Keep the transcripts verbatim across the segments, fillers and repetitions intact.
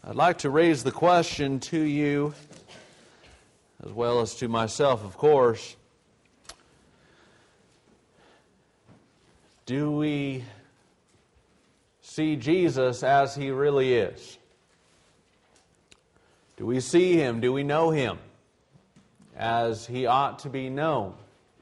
I'd like to raise the question to you, as well as to myself, of course. Do we see Jesus as He really is? Do we see Him? Do we know Him as He ought to be known?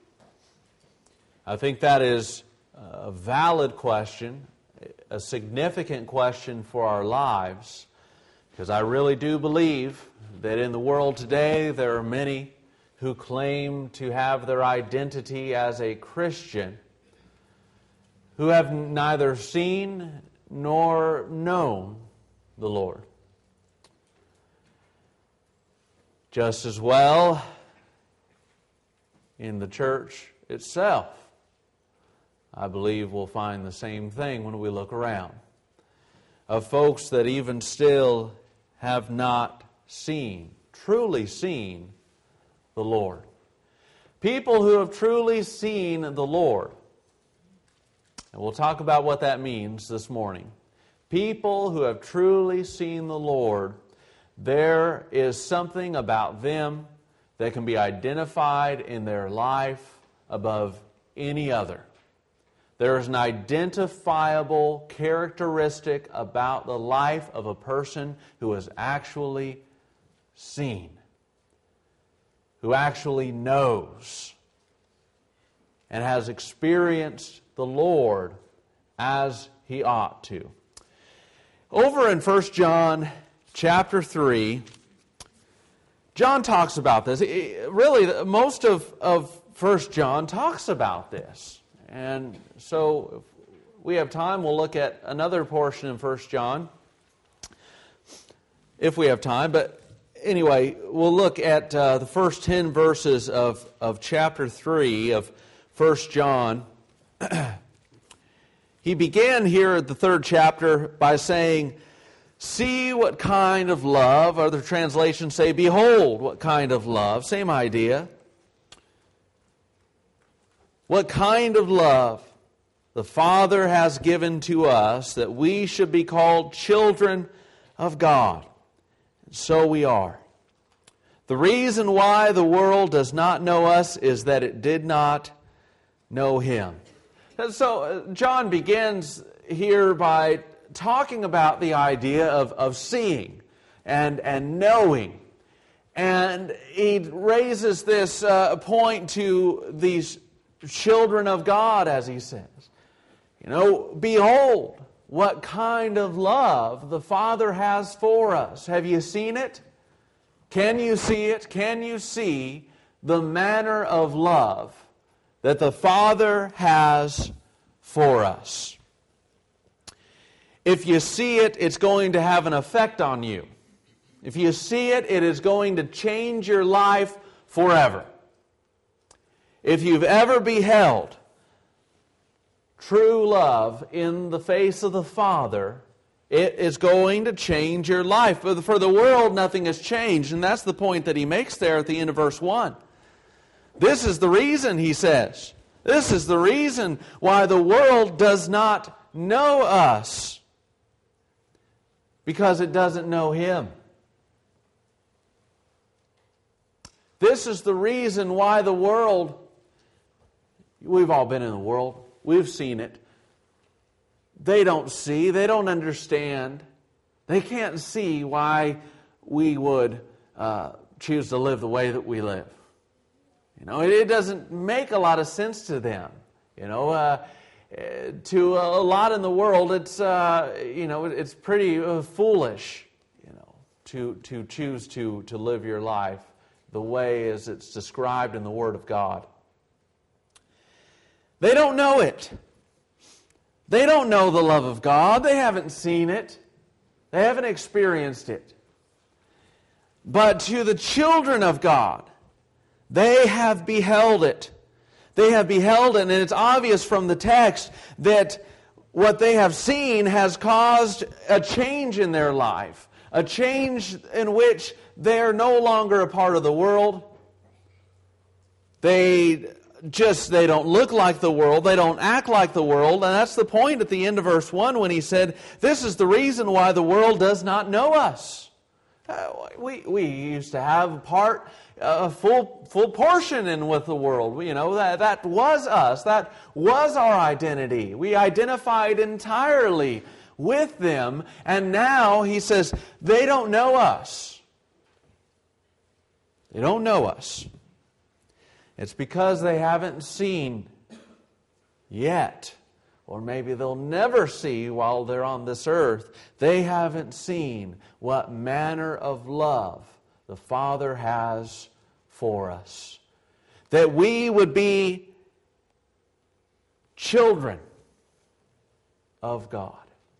I think that is a valid question, a significant question for our lives, because I really do believe that in the world today there are many who claim to have their identity as a Christian who have neither seen nor known the Lord. Just as well in the church itself, I believe we'll find the same thing when we look around, of folks that even still have not seen, truly seen the Lord. People who have truly seen the Lord. And we'll talk about what that means this morning. People who have truly seen the Lord, there is something about them that can be identified in their life above any other. There is an identifiable characteristic about the life of a person who has actually seen, who actually knows, and has experienced the Lord as he ought to. Over in First John chapter three, John talks about this. Really, most of, of First John talks about this. And so, if we have time, we'll look at another portion in First John, if we have time. But anyway, we'll look at uh, the first ten verses of, of chapter three of First John. He began here at the third chapter by saying, "See what kind of love," other translations say, "Behold what kind of love," same idea. What kind of love the Father has given to us that we should be called children of God. And so we are. The reason why the world does not know us is that it did not know Him. And so John begins here by talking about the idea of, of seeing and, and knowing. And he raises this uh, point to these children of God, as he says. You know, behold, what kind of love the Father has for us. Have you seen it? Can you see it? Can you see the manner of love that the Father has for us? If you see it, it's going to have an effect on you. If you see it, it is going to change your life forever. If you've ever beheld true love in the face of the Father, it is going to change your life. But for the world, nothing has changed. And that's the point that he makes there at the end of verse one. This is the reason, he says. This is the reason why the world does not know us. Because it doesn't know Him. This is the reason why the world... We've all been in the world. We've seen it. They don't see. They don't understand. They can't see why we would uh, choose to live the way that we live. You know, it, it doesn't make a lot of sense to them. You know, uh, to a lot in the world, it's uh, you know, it's pretty uh, foolish. You know, to to choose to to live your life the way as it's described in the Word of God. They don't know it. They don't know the love of God. They haven't seen it. They haven't experienced it. But to the children of God, they have beheld it. They have beheld it, and it's obvious from the text that what they have seen has caused a change in their life. A change in which they are no longer a part of the world. They just, they don't look like the world, they don't act like the world, and that's the point at the end of verse one when he said, this is the reason why the world does not know us. Uh, we, we used to have part, a full full portion in with the world. You know, that, that was us. That was our identity. We identified entirely with them. And now he says, they don't know us. They don't know us. It's because they haven't seen yet. Or maybe they'll never see while they're on this earth. They haven't seen what manner of love the Father has for us. That we would be children of God.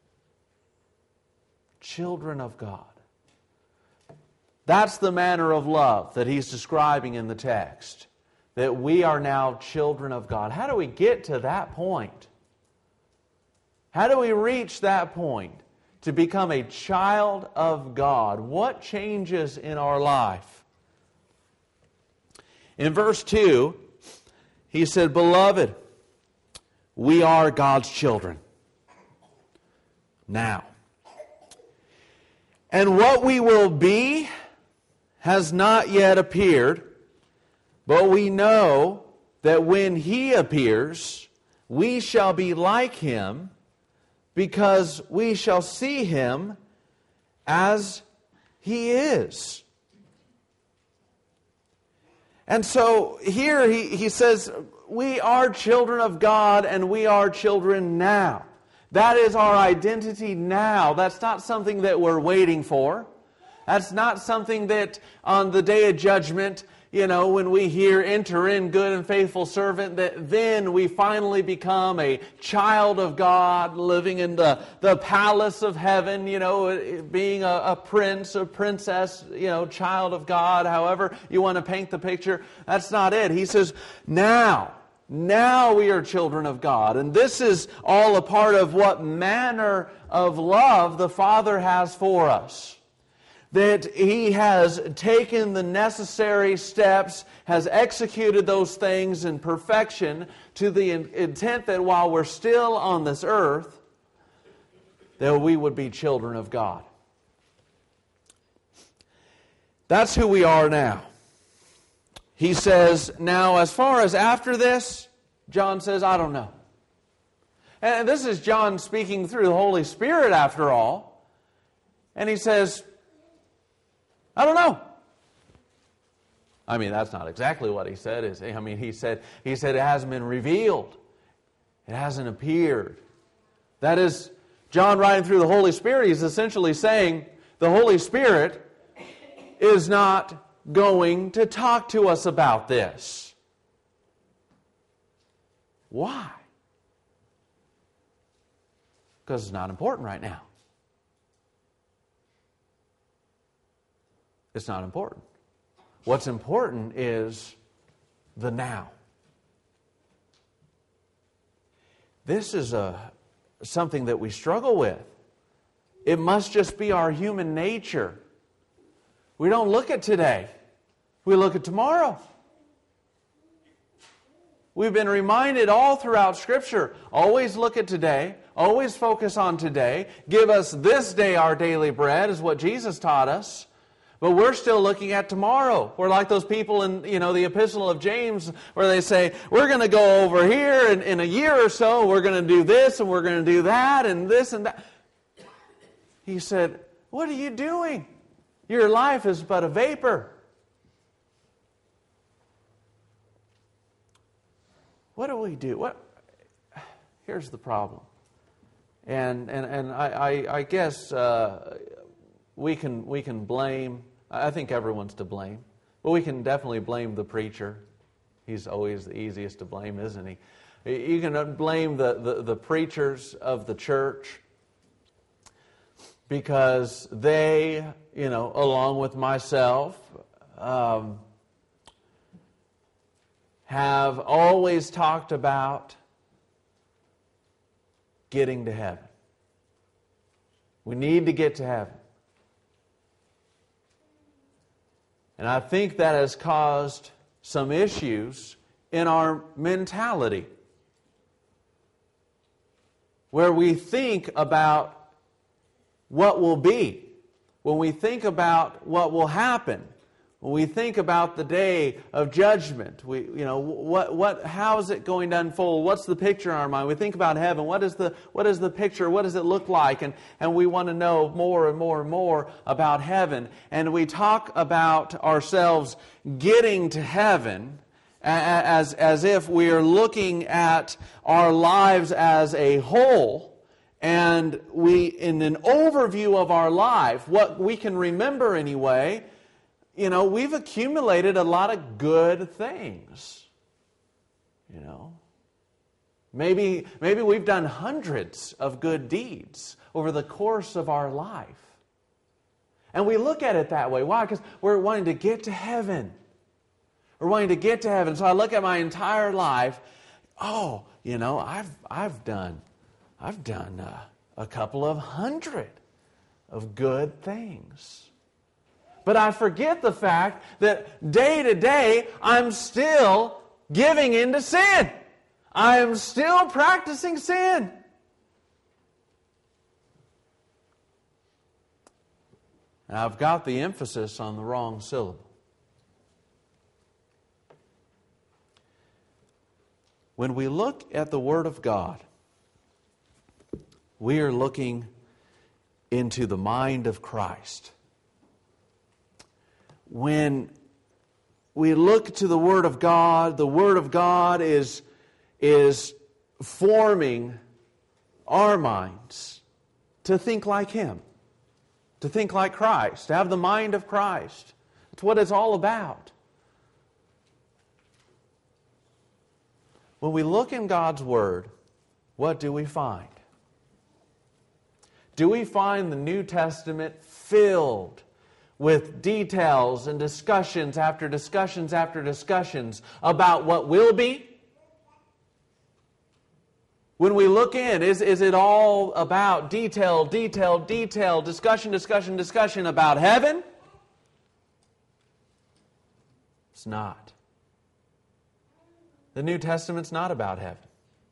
Children of God. That's the manner of love that he's describing in the text. That we are now children of God. How do we get to that point? How do we reach that point to become a child of God? What changes in our life? In verse two, he said, Beloved, we are God's children now. And what we will be has not yet appeared, but we know that when He appears, we shall be like Him, because we shall see Him as He is. And so here he, he says, we are children of God and we are children now. That is our identity now. That's not something that we're waiting for. That's not something that on the day of judgment, you know, when we hear, enter in, good and faithful servant, that then we finally become a child of God, living in the, the palace of heaven, you know, being a, a prince, a princess, you know, child of God, however you want to paint the picture. That's not it. He says, now, now we are children of God. And this is all a part of what manner of love the Father has for us. That He has taken the necessary steps, has executed those things in perfection to the intent that while we're still on this earth, that we would be children of God. That's who we are now. He says, now as far as after this, John says, I don't know. And this is John speaking through the Holy Spirit after all. And he says, I don't know. I mean, that's not exactly what he said, is he? I mean, he said, he said it hasn't been revealed. It hasn't appeared. That is, John writing through the Holy Spirit, he's essentially saying the Holy Spirit is not going to talk to us about this. Why? Because it's not important right now. It's not important. What's important is the now. This is a, something that we struggle with. It must just be our human nature. We don't look at today. We look at tomorrow. We've been reminded all throughout Scripture, always look at today, always focus on today. Give us this day our daily bread is what Jesus taught us. But we're still looking at tomorrow. We're like those people in, you know, the Epistle of James where they say, we're going to go over here and in a year or so, we're going to do this and we're going to do that and this and that. He said, what are you doing? Your life is but a vapor. What do we do? What? Here's the problem. And and, and I, I, I guess uh, we can we can blame, I think everyone's to blame, but we can definitely blame the preacher. He's always the easiest to blame, isn't he? You can blame the, the, the preachers of the church because they, you know, along with myself, um, have always talked about getting to heaven. We need to get to heaven. And I think that has caused some issues in our mentality, where we think about what will be, when we think about what will happen, when we think about the day of judgment, we, you know, what, what, how is it going to unfold? What's the picture in our mind? We think about heaven. What is the, what is the picture? What does it look like? And, and we want to know more and more and more about heaven. And we talk about ourselves getting to heaven as, as if we are looking at our lives as a whole. And we, in an overview of our life, what we can remember anyway, you know, we've accumulated a lot of good things. You know, maybe, maybe we've done hundreds of good deeds over the course of our life. And we look at it that way. Why? Because we're wanting to get to heaven. We're wanting to get to heaven. So I look at my entire life. Oh, you know, I've I've done I've done uh, a couple of hundred of good things. But I forget the fact that day to day, I'm still giving in to sin. I am still practicing sin. And I've got the emphasis on the wrong syllable. When we look at the Word of God, we are looking into the mind of Christ. When we look to the Word of God, the Word of God is, is forming our minds to think like Him, to think like Christ, to have the mind of Christ. That's what it's all about. When we look in God's Word, what do we find? Do we find the New Testament filled with details and discussions after discussions after discussions about what will be? When we look in, is, is it all about detail, detail, detail, discussion, discussion, discussion about heaven? It's not. The New Testament's not about heaven.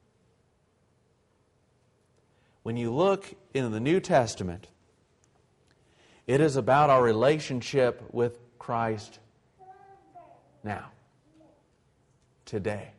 When you look in the New Testament, it is about our relationship with Christ now, today.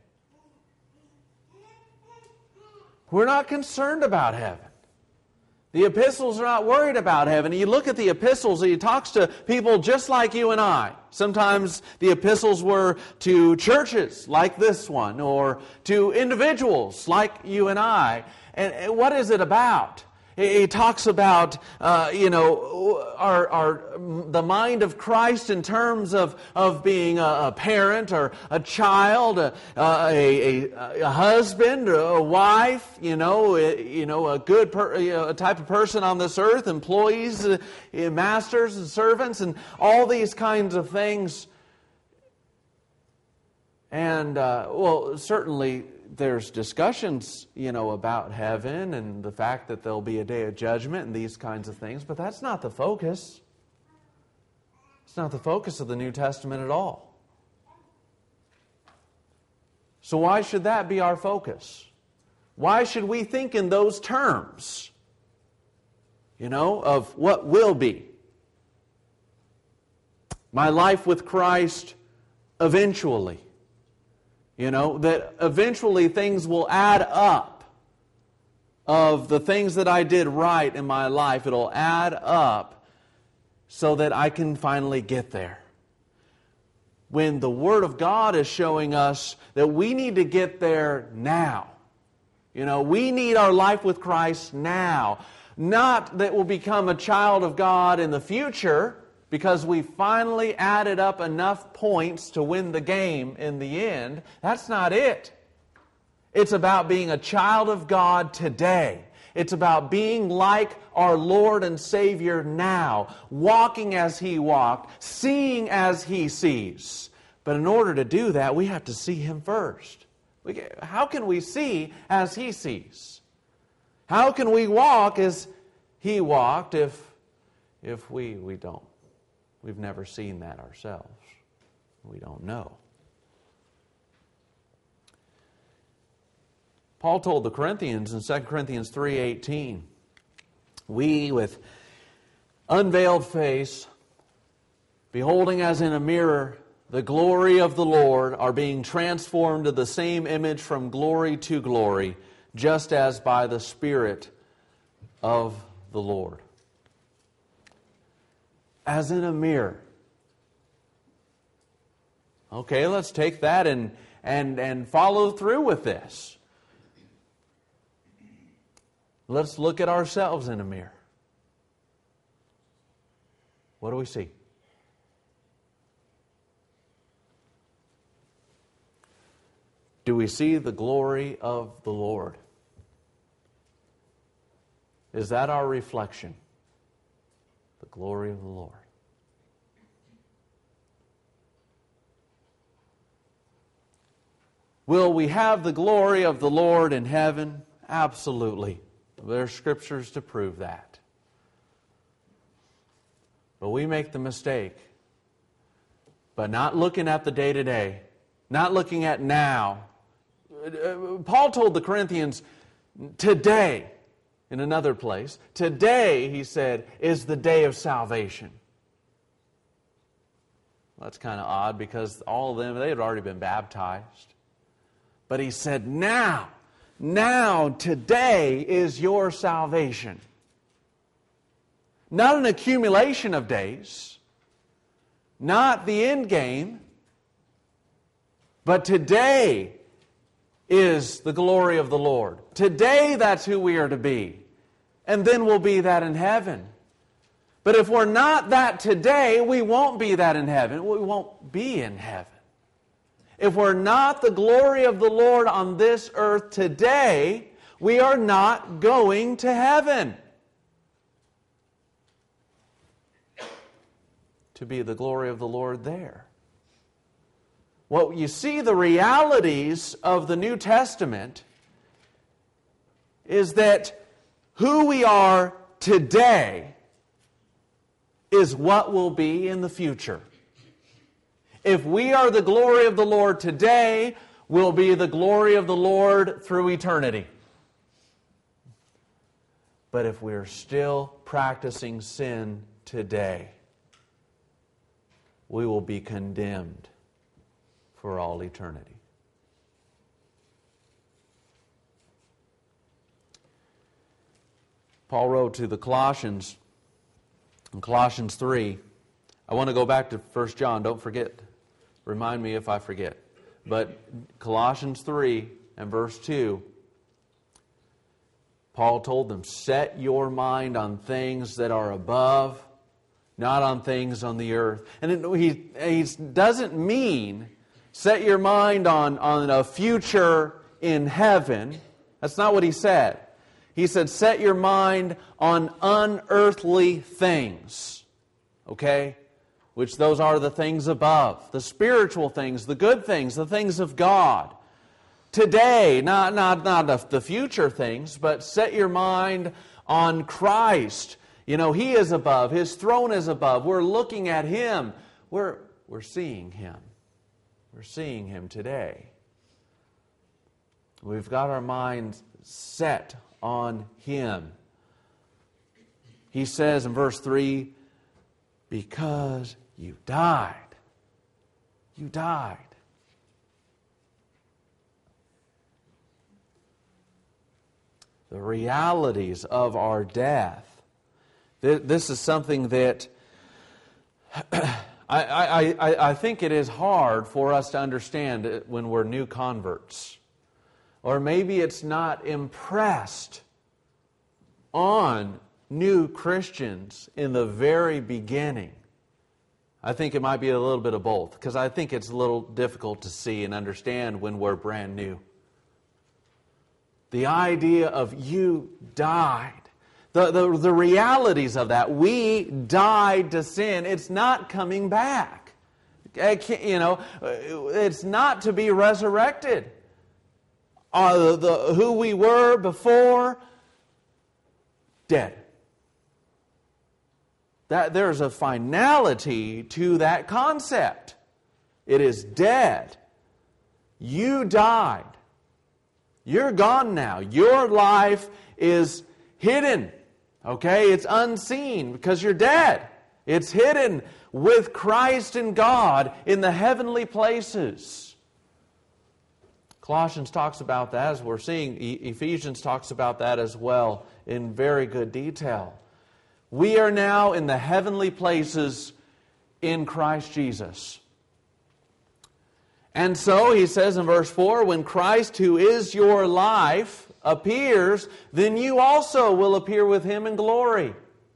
We're not concerned about heaven. The epistles are not worried about heaven. You look at the epistles, he talks to people just like you and I. Sometimes the epistles were to churches like this one, or to individuals like you and I. And what is it about? He talks about, uh, you know, our, our the mind of Christ in terms of, of being a, a parent or a child, a, a, a, a husband, a wife, you know, you know, a good per, you know, a type of person on this earth, employees, uh, masters and servants, and all these kinds of things. And uh, well, certainly there's discussions, you know, about heaven and the fact that there'll be a day of judgment and these kinds of things, but that's not the focus. It's not the focus of the New Testament at all. So why should that be our focus? Why should we think in those terms, you know, of what will be? My life with Christ eventually. You know, that eventually things will add up of the things that I did right in my life. It'll add up so that I can finally get there. When the Word of God is showing us that we need to get there now. You know, we need our life with Christ now. Not that we'll become a child of God in the future, because we finally added up enough points to win the game in the end. That's not it. It's about being a child of God today. It's about being like our Lord and Savior now, walking as He walked, seeing as He sees. But in order to do that, we have to see Him first. We, how can we see as He sees? How can we walk as He walked if, if we, we don't? We've never seen that ourselves. We don't know. Paul told the Corinthians in Second Corinthians three eighteen, we with unveiled face, beholding as in a mirror the glory of the Lord, are being transformed to the same image from glory to glory, just as by the Spirit of the Lord. As in a mirror. Okay, let's take that and, and, and follow through with this. Let's look at ourselves in a mirror. What do we see? Do we see the glory of the Lord? Is that our reflection? The glory of the Lord. Will we have the glory of the Lord in heaven? Absolutely. There are scriptures to prove that. But we make the mistake, but not looking at the day-to-day, not looking at now. Paul told the Corinthians, today, in another place, today, he said, is the day of salvation. Well, that's kind of odd because all of them, they had already been baptized. But he said, now, now, today is your salvation. Not an accumulation of days, not the end game, but today is the glory of the Lord. Today, that's who we are to be. And then we'll be that in heaven. But if we're not that today, we won't be that in heaven. We won't be in heaven. If we're not the glory of the Lord on this earth today, we are not going to heaven. To be the glory of the Lord there. Well, you see, the realities of the New Testament is that who we are today is what will be in the future. If we are the glory of the Lord today, we'll be the glory of the Lord through eternity. But if we're still practicing sin today, we will be condemned for all eternity. Paul wrote to the Colossians in Colossians three. I want to go back to First John. Don't forget. Remind me if I forget. But Colossians three and verse two, Paul told them, set your mind on things that are above, not on things on the earth. And it, he, he doesn't mean set your mind on, on a future in heaven. That's not what he said. He said, set your mind on unearthly things. Okay? Which those are the things above, the spiritual things, the good things, the things of God. Today, not, not, not the future things, but set your mind on Christ. You know, He is above. His throne is above. We're looking at Him. We're, we're seeing Him. We're seeing Him today. We've got our minds set on Him. He says in verse three, because you died. You died. The realities of our death. This is something that I, I, I, I think it is hard for us to understand when we're new converts. Or maybe it's not impressed on new Christians in the very beginning. I think it might be a little bit of both, because I think it's a little difficult to see and understand when we're brand new. The idea of you died. The, the, the realities of that. We died to sin. It's not coming back. You know, it's not to be resurrected. Uh, the, who we were before, dead. That there's a finality to that concept. It is dead. You died. You're gone now. Your life is hidden. Okay? It's unseen because you're dead. It's hidden with Christ and God in the heavenly places. Colossians talks about that, as we're seeing. Ephesians talks about that as well in very good detail. We are now in the heavenly places in Christ Jesus. And so, he says in verse four, when Christ, who is your life, appears, then you also will appear with Him in glory.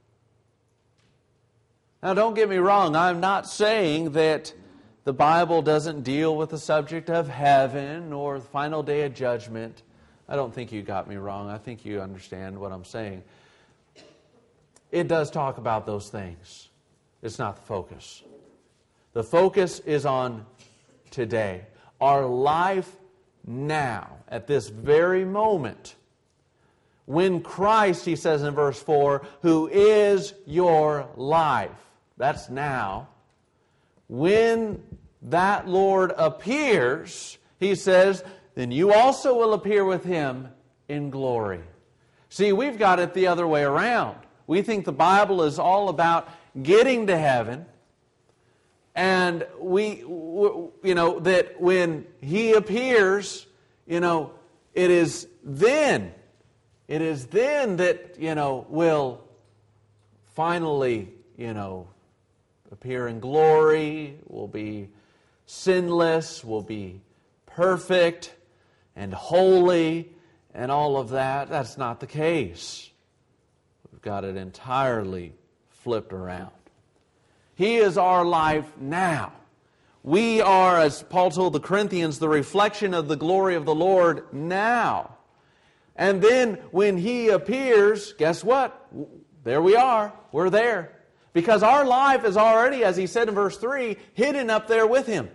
Now, don't get me wrong. I'm not saying that the Bible doesn't deal with the subject of heaven or the final day of judgment. I don't think you got me wrong. I think you understand what I'm saying. It does talk about those things. It's not the focus. The focus is on today. Our life now, at this very moment. When Christ, he says in verse four, who is your life. That's now. When that Lord appears, he says, then you also will appear with Him in glory. See, we've got it the other way around. We think the Bible is all about getting to heaven. And we, you know, that when He appears, you know, it is then, it is then that, you know, will finally, you know, appear in glory, will be sinless, will be perfect and holy and all of that. That's not the case. We've got it entirely flipped around. He is our life now. We are, as Paul told the Corinthians, the reflection of the glory of the Lord now. And then when He appears, guess what? There we are. We're there. Because our life is already, as he said in verse three, hidden up there with Him.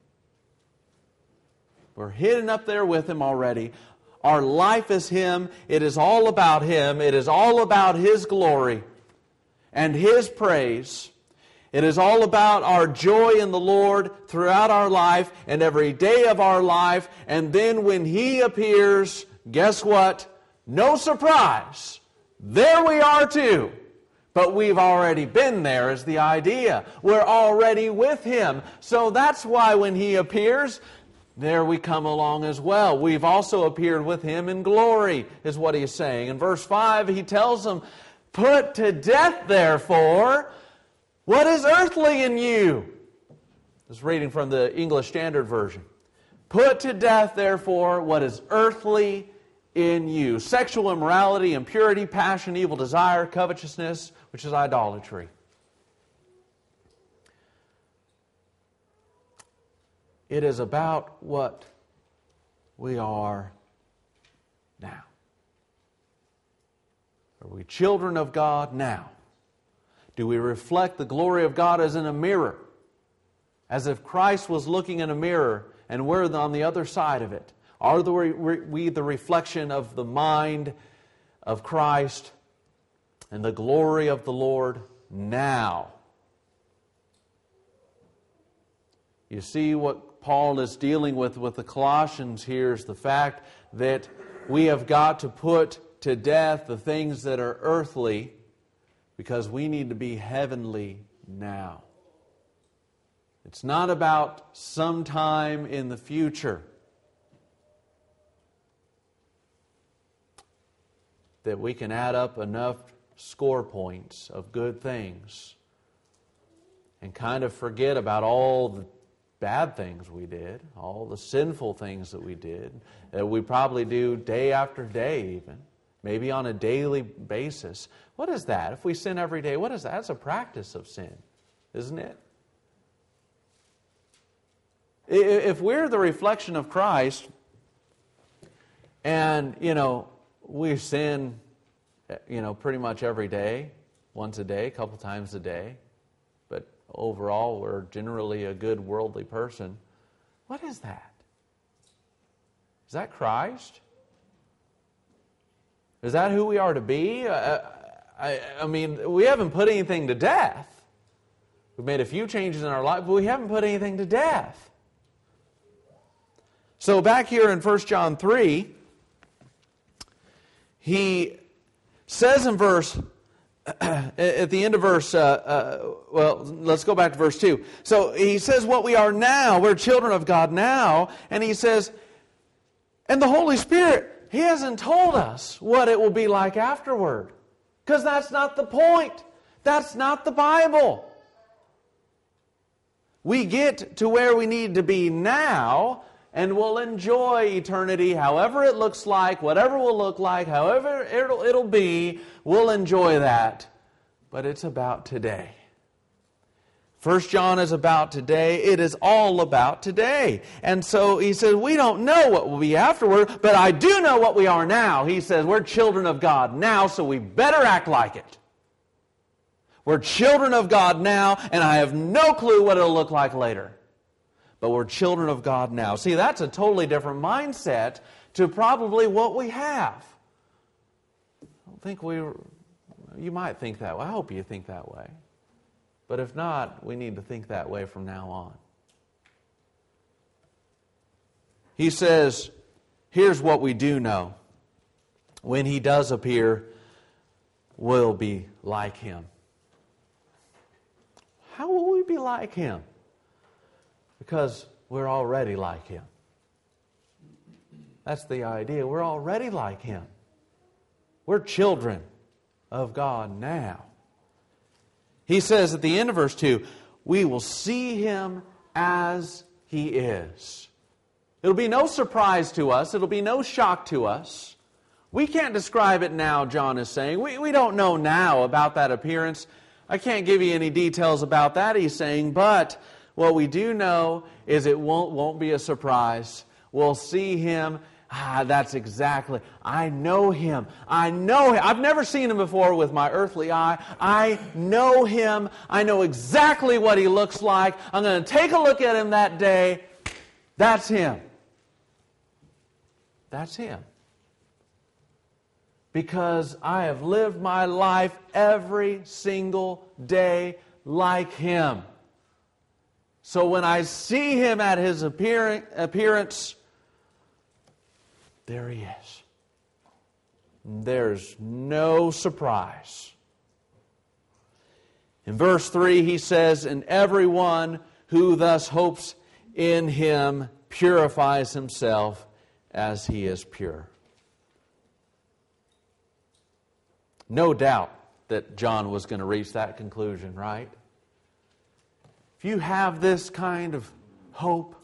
We're hidden up there with Him already. Our life is Him. It is all about Him. It is all about His glory and His praise. It is all about our joy in the Lord throughout our life and every day of our life. And then when He appears, guess what? No surprise. There we are too. But we've already been there is the idea. We're already with Him. So that's why when He appears, there we come along as well. We've also appeared with Him in glory, is what he's saying. In verse five, he tells them, put to death, therefore, what is earthly in you? This is reading from the English Standard Version. Put to death, therefore, what is earthly in you. Sexual immorality, impurity, passion, evil desire, covetousness, which is idolatry. It is about what we are now. Are we children of God now? Do we reflect the glory of God as in a mirror? As if Christ was looking in a mirror and we're on the other side of it. Are we the reflection of the mind of Christ and the glory of the Lord now? You see what Paul is dealing with with the Colossians here is the fact that we have got to put to death the things that are earthly because we need to be heavenly now. It's not about sometime in the future that we can add up enough score points of good things and kind of forget about all the bad things we did, all the sinful things that we did, that we probably do day after day even, maybe on a daily basis. What is that? If we sin every day, what is that? That's a practice of sin, isn't it? If we're the reflection of Christ and, you know, we sin, you know, pretty much every day, once a day, a couple times a day, but overall we're generally a good worldly person. What is that? Is that Christ? Is that who we are to be? I, I, I mean, we haven't put anything to death. We've made a few changes in our life, but we haven't put anything to death. So back here in First John three, he says in verse, at the end of verse, uh, uh, well, let's go back to verse two. So he says what we are now, we're children of God now, and he says, and the Holy Spirit, He hasn't told us what it will be like afterward. Because that's not the point. That's not the Bible. We get to where we need to be now, and we'll enjoy eternity however it looks like, whatever will look like, however it'll, it'll be, we'll enjoy that. But it's about today. First John is about today. It is all about today. And so he says, we don't know what will be afterward, but I do know what we are now. He says, we're children of God now, so we better act like it. We're children of God now, and I have no clue what it'll look like later. But we're children of God now. See, that's a totally different mindset to probably what we have. I don't think we... You might think that way. I hope you think that way. But if not, we need to think that way from now on. He says, here's what we do know. When He does appear, we'll be like Him. How will we be like Him? Because we're already like Him. That's the idea. We're already like Him. We're children of God now. He says at the end of verse two, we will see Him as He is. It'll be no surprise to us. It'll be no shock to us. We can't describe it now, John is saying. We, we don't know now about that appearance. I can't give you any details about that, he's saying, but what we do know is it won't, won't be a surprise. We'll see Him. Ah, that's exactly. I know Him. I know Him. I've never seen Him before with my earthly eye. I know Him. I know exactly what He looks like. I'm going to take a look at Him that day. That's Him. That's Him. Because I have lived my life every single day like Him. So when I see Him at His appearance, there He is. There's no surprise. In verse three, he says, and everyone who thus hopes in Him purifies himself as He is pure. No doubt that John was going to reach that conclusion, right? If you have this kind of hope,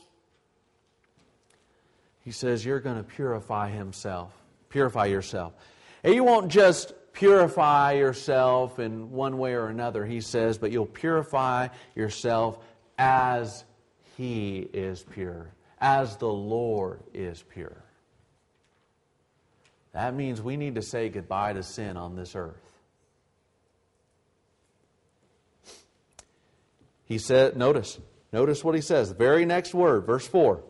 he says you're going to purify himself, purify yourself. And you won't just purify yourself in one way or another, he says, but you'll purify yourself as He is pure, as the Lord is pure. That means we need to say goodbye to sin on this earth. He said, notice, notice what he says. The very next word, verse four.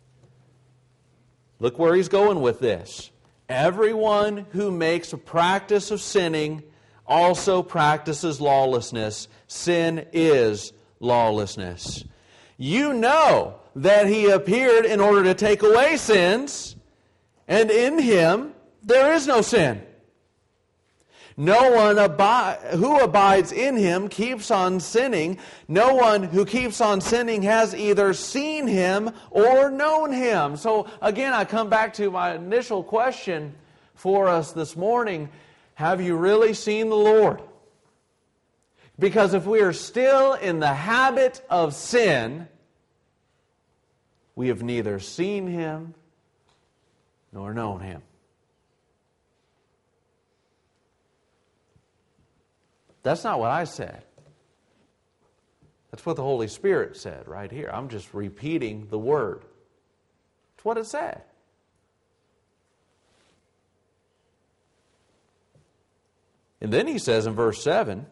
Look where he's going with this. Everyone who makes a practice of sinning also practices lawlessness. Sin is lawlessness. You know that He appeared in order to take away sins, and in Him there is no sin. No one abi- who abides in Him keeps on sinning. No one who keeps on sinning has either seen Him or known Him. So again, I come back to my initial question for us this morning. Have you really seen the Lord? Because if we are still in the habit of sin, we have neither seen Him nor known Him. That's not what I said. That's what the Holy Spirit said right here. I'm just repeating the word. It's what it said. And then he says in verse seven,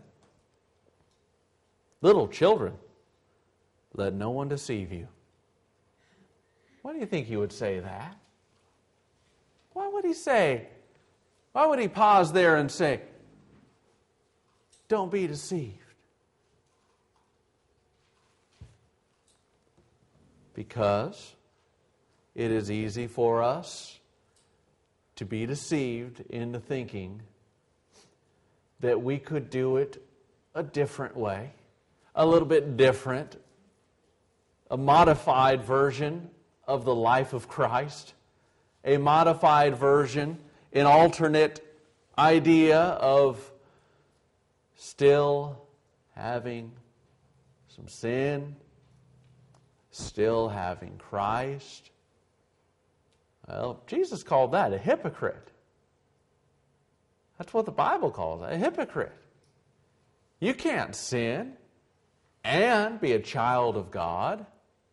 little children, let no one deceive you. Why do you think he would say that? Why would he say, why would he pause there and say, don't be deceived? Because it is easy for us to be deceived into thinking that we could do it a different way, a little bit different, a modified version of the life of Christ, a modified version, an alternate idea of still having some sin, still having Christ. Well, Jesus called that a hypocrite. That's what the Bible calls it, a hypocrite. You can't sin and be a child of God.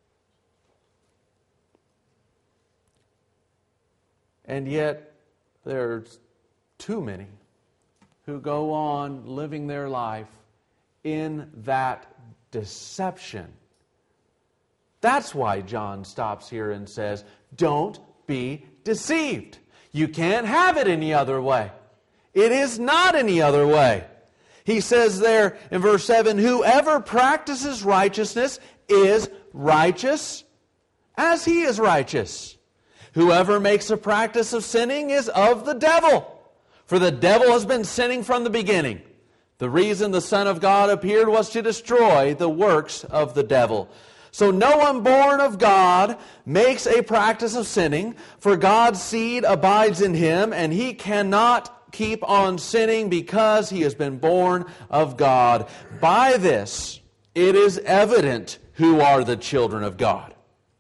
And yet, there's too many who go on living their life in that deception. That's why John stops here and says, don't be deceived. You can't have it any other way. It is not any other way. He says there in verse seven, whoever practices righteousness is righteous as he is righteous. Whoever makes a practice of sinning is of the devil, for the devil has been sinning from the beginning. The reason the Son of God appeared was to destroy the works of the devil. So no one born of God makes a practice of sinning, for God's seed abides in him, and he cannot keep on sinning because he has been born of God. By this, it is evident who are the children of God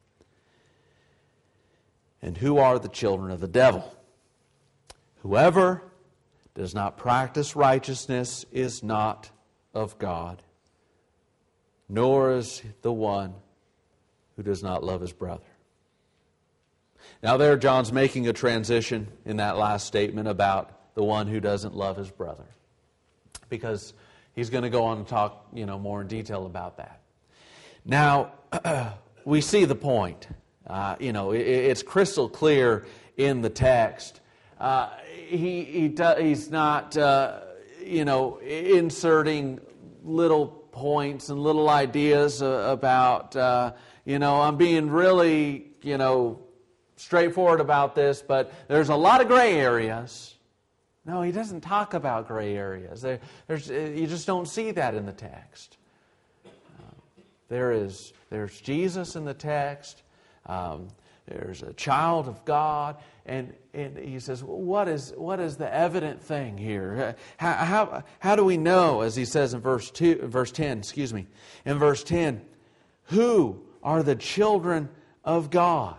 and who are the children of the devil. Whoever does not practice righteousness is not of God, nor is the one who does not love his brother. Now there, John's making a transition in that last statement about the one who doesn't love his brother, because he's going to go on and talk, you know, more in detail about that. Now, we see the point. Uh, you know, it, it's crystal clear in the text. Uh, he, he do, he's not, uh, you know, inserting little points and little ideas uh, about, uh, you know, I'm being really, you know, straightforward about this, but there's a lot of gray areas. No, he doesn't talk about gray areas. There, there's, you just don't see that in the text. Uh, there is, there's Jesus in the text. Um, there's a child of God, and, and he says, what is what is the evident thing here? How, how how do we know? As he says in verse two, verse ten, excuse me, in verse ten, who are the children of God?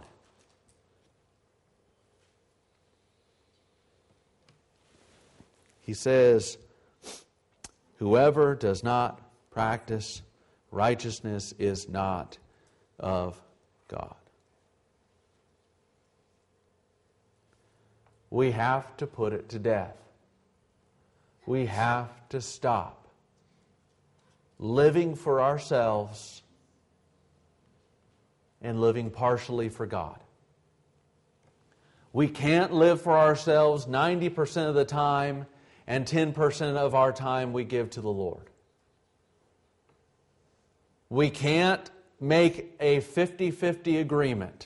He says, whoever does not practice righteousness is not of God. We have to put it to death. We have to stop living for ourselves and living partially for God. We can't live for ourselves ninety percent of the time, and ten percent of our time we give to the Lord. We can't make a fifty-fifty agreement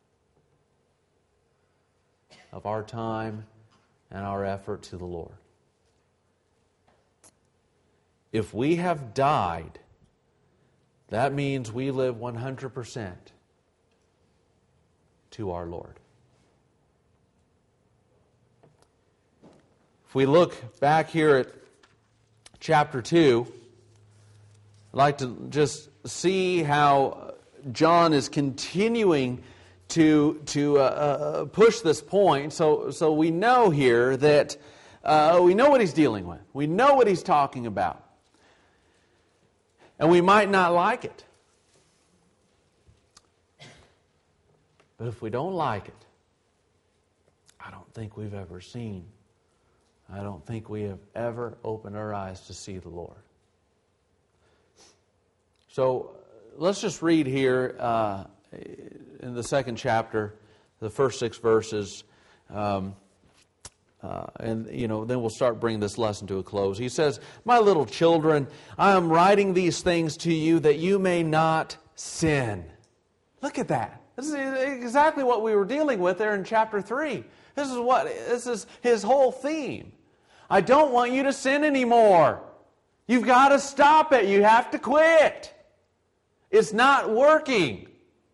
of our time and our effort to the Lord. If we have died, that means we live one hundred percent to our Lord. If we look back here at chapter two, I'd like to just see how John is continuing to to uh, uh, push this point. So so we know here that uh, we know what he's dealing with. We know what he's talking about. And we might not like it. But if we don't like it, I don't think we've ever seen, I don't think we have ever opened our eyes to see the Lord. So let's just read here uh, in the second chapter, the first six verses, um, uh, and you know, then we'll start bringing this lesson to a close. He says, "My little children, I am writing these things to you that you may not sin." Look at that. This is exactly what we were dealing with there in chapter three. This is what, this is his whole theme. I don't want you to sin anymore. You've got to stop it. You have to quit. It's not working.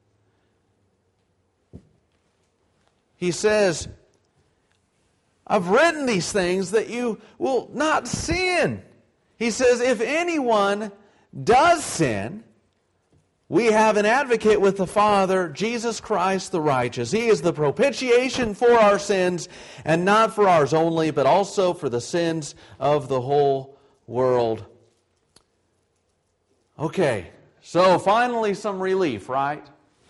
He says, I've written these things that you will not sin. He says, if anyone does sin, we have an advocate with the Father, Jesus Christ the righteous. He is the propitiation for our sins, and not for ours only, but also for the sins of the whole world. Okay, so finally some relief, right?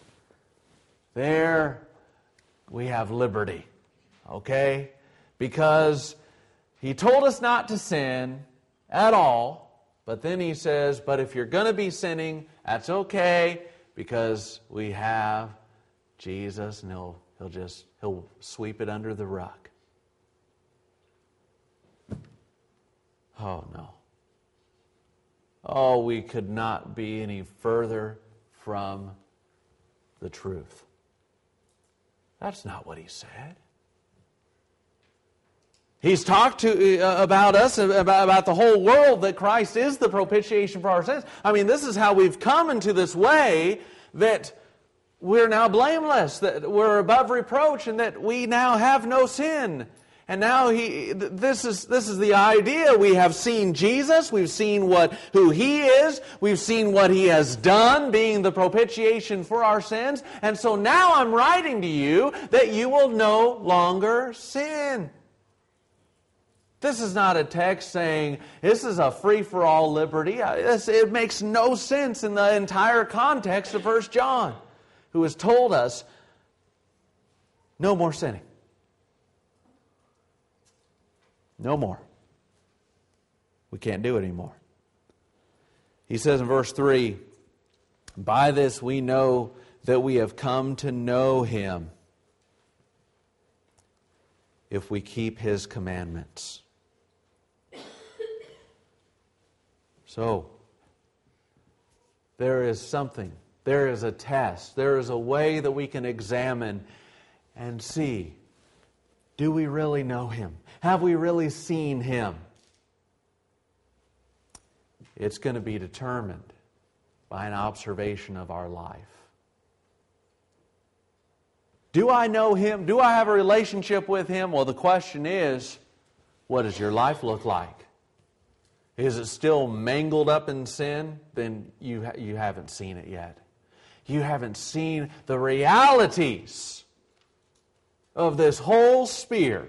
There we have liberty, okay? Because he told us not to sin at all, but then he says, but if you're going to be sinning, that's okay, because we have Jesus, and he'll, he'll just, he'll sweep it under the rug. Oh, no. Oh, we could not be any further from the truth. That's not what he said. He's talked to uh, about us, about, about the whole world, that Christ is the propitiation for our sins. I mean, this is how we've come into this way, that we're now blameless, that we're above reproach, and that we now have no sin. And now he, this is this is the idea. We have seen Jesus. We've seen what who He is. We've seen what He has done, being the propitiation for our sins. And so now I'm writing to you that you will no longer sin. This is not a text saying this is a free-for-all liberty. It makes no sense in the entire context of First John, who has told us no more sinning. No more. We can't do it anymore. He says in verse three, by this we know that we have come to know Him, if we keep His commandments. So, there is something, there is a test, there is a way that we can examine and see, do we really know Him? Have we really seen Him? It's going to be determined by an observation of our life. Do I know Him? Do I have a relationship with Him? Well, the question is, what does your life look like? Is it still mangled up in sin? Then you, ha- you haven't seen it yet. You haven't seen the realities of this whole sphere.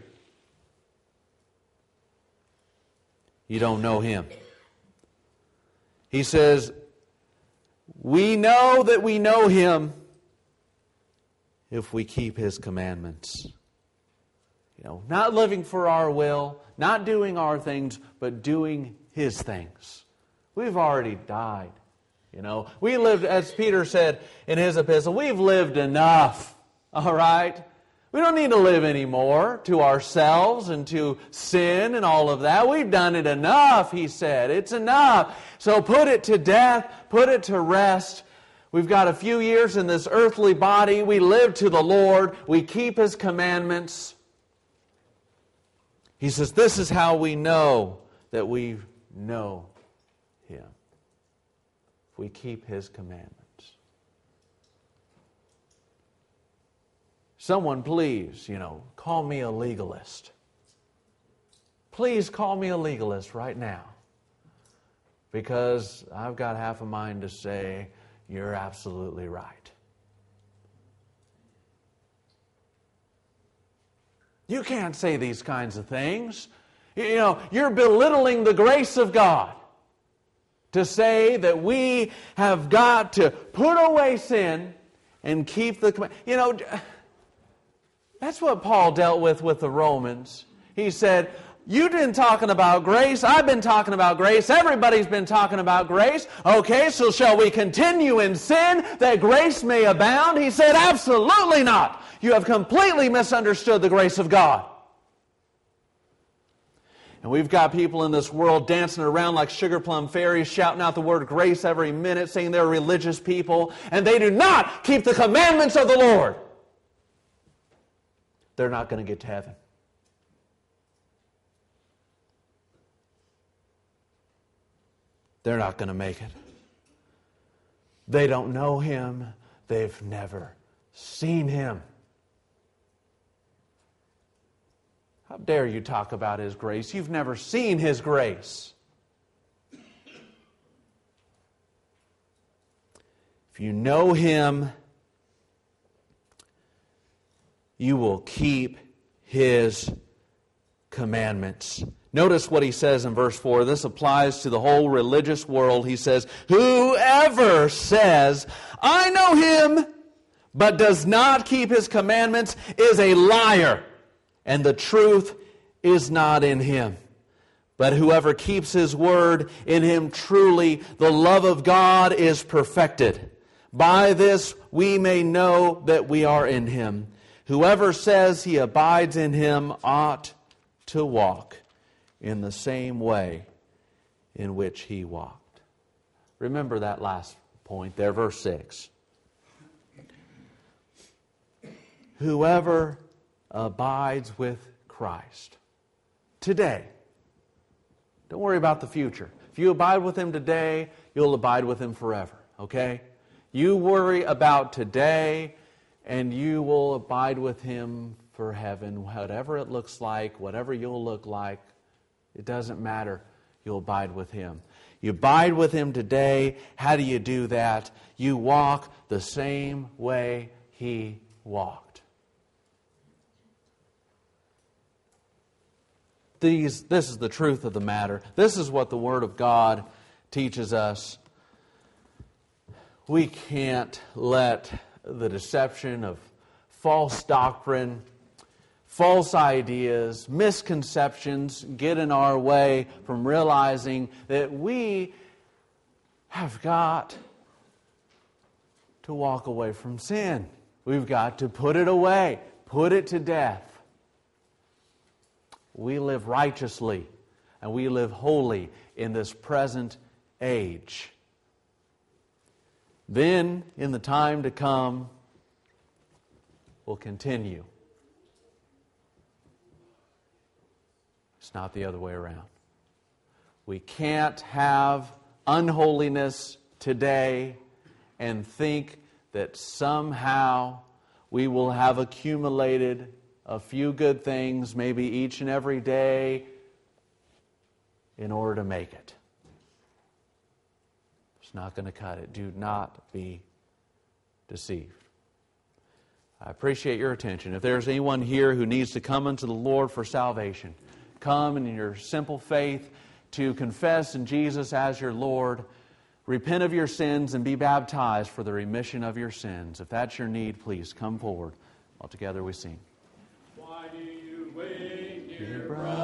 You don't know Him. He says, we know that we know Him if we keep His commandments. You know, not living for our will, not doing our things, but doing His things. We've already died. You know, we lived, as Peter said in his epistle, we've lived enough. All right? We don't need to live anymore to ourselves and to sin and all of that. We've done it enough, he said. It's enough. So put it to death. Put it to rest. We've got a few years in this earthly body. We live to the Lord. We keep His commandments. He says, this is how we know that we know Him. If we keep His commandments. Someone please, you know, call me a legalist. Please call me a legalist right now. Because I've got half a mind to say, you're absolutely right. You can't say these kinds of things. You know, you're belittling the grace of God to say that we have got to put away sin and keep the command. You know, that's what Paul dealt with with the Romans. He said, you've been talking about grace. I've been talking about grace. Everybody's been talking about grace. Okay, so shall we continue in sin that grace may abound? He said, absolutely not. You have completely misunderstood the grace of God. And we've got people in this world dancing around like sugar plum fairies, shouting out the word grace every minute, saying they're religious people, and they do not keep the commandments of the Lord. they're not going to get to heaven. They're not going to make it. They don't know Him. They've never seen Him. How dare you talk about His grace? You've never seen His grace. If you know Him, you will keep His commandments. Notice what he says in verse four. This applies to the whole religious world. He says, whoever says, I know Him, but does not keep His commandments is a liar, and the truth is not in him. But whoever keeps His word, in him truly the love of God is perfected. By this we may know that we are in Him. Whoever says he abides in Him ought to walk in the same way in which He walked. Remember that last point there, verse six. Whoever abides with Christ today. Don't worry about the future. If you abide with Him today, you'll abide with Him forever, okay? You worry about today, and you will abide with Him for heaven, whatever it looks like, whatever you'll look like. It doesn't matter. You'll abide with Him. You abide with Him today. How do you do that? You walk the same way He walked. These, this is the truth of the matter. This is what the Word of God teaches us. We can't let the deception of false doctrine, false ideas, misconceptions get in our way from realizing that we have got to walk away from sin. We've got to put it away, put it to death. We live righteously and we live holy in this present age. Then, in the time to come, we'll continue. It's not the other way around. We can't have unholiness today and think that somehow we will have accumulated a few good things, maybe each and every day, in order to make it. It's not going to cut it. Do not be deceived. I appreciate your attention. If there's anyone here who needs to come unto the Lord for salvation, come in your simple faith to confess in Jesus as your Lord, repent of your sins, and be baptized for the remission of your sins. If that's your need, please come forward. All together we sing. Why do you wait, dear brother?